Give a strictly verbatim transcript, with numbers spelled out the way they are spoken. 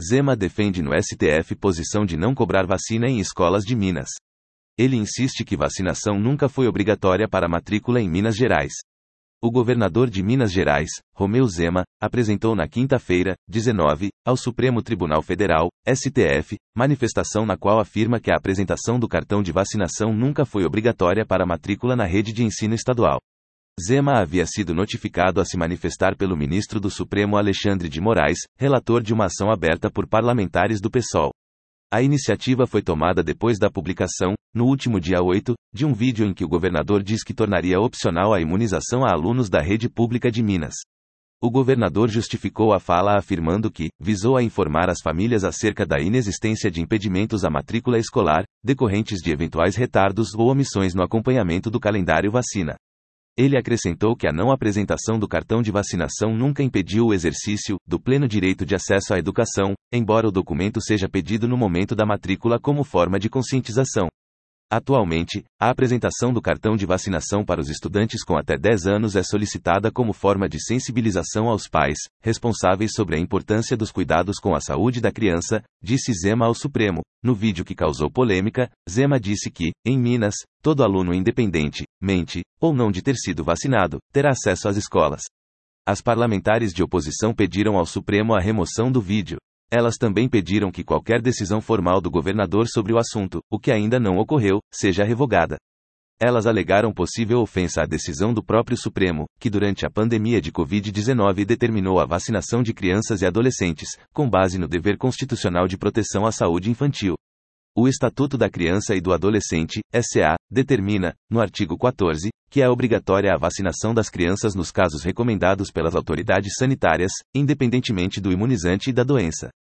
Zema defende no S T F posição de não cobrar vacina em escolas de Minas. Ele insiste que vacinação nunca foi obrigatória para matrícula em Minas Gerais. O governador de Minas Gerais, Romeu Zema, apresentou na quinta-feira, dezenove, ao Supremo Tribunal Federal, S T F, manifestação na qual afirma que a apresentação do cartão de vacinação nunca foi obrigatória para matrícula na rede de ensino estadual. Zema havia sido notificado a se manifestar pelo ministro do Supremo Alexandre de Moraes, relator de uma ação aberta por parlamentares do PSOL. A iniciativa foi tomada depois da publicação, no último dia oito, de um vídeo em que o governador diz que tornaria opcional a imunização a alunos da rede pública de Minas. O governador justificou a fala afirmando que visou a informar as famílias acerca da inexistência de impedimentos à matrícula escolar, decorrentes de eventuais retardos ou omissões no acompanhamento do calendário vacina. Ele acrescentou que a não apresentação do cartão de vacinação nunca impediu o exercício do pleno direito de acesso à educação, embora o documento seja pedido no momento da matrícula como forma de conscientização. Atualmente, a apresentação do cartão de vacinação para os estudantes com até dez anos é solicitada como forma de sensibilização aos pais, responsáveis sobre a importância dos cuidados com a saúde da criança, disse Zema ao Supremo. No vídeo que causou polêmica, Zema disse que, em Minas, todo aluno independente, mente, ou não de ter sido vacinado, terá acesso às escolas. As parlamentares de oposição pediram ao Supremo a remoção do vídeo. Elas também pediram que qualquer decisão formal do governador sobre o assunto, o que ainda não ocorreu, seja revogada. Elas alegaram possível ofensa à decisão do próprio Supremo, que durante a pandemia de covid dezenove determinou a vacinação de crianças e adolescentes, com base no dever constitucional de proteção à saúde infantil. O Estatuto da Criança e do Adolescente, S A, determina, no artigo quatorze, que é obrigatória a vacinação das crianças nos casos recomendados pelas autoridades sanitárias, independentemente do imunizante e da doença.